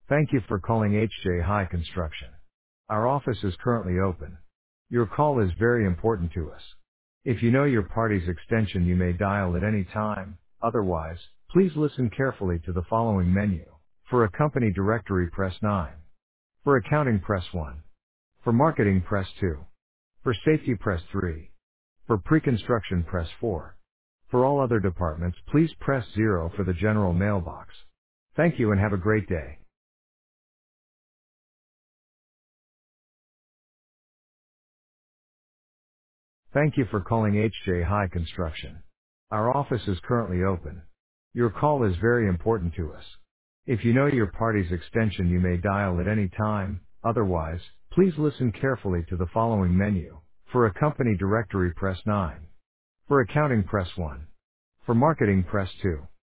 Thank you for calling HJ High Construction. Our office is currently open. Your call is very important to us. If you know your party's extension, you may dial at any time. Otherwise, please listen carefully to the following menu. For a company directory, press 9. For accounting, press 1. For marketing, press 2. For safety, press 3. For pre-construction, press 4. For all other departments, please press 0 for the general mailbox. Thank you and have a great day. Thank you for calling HJ High Construction. Our office is currently open. Your call is very important to us. If you know your party's extension, you may dial at any time. Otherwise, please listen carefully to the following menu. For a company directory, press 9. For accounting, press 1. For marketing, press 2.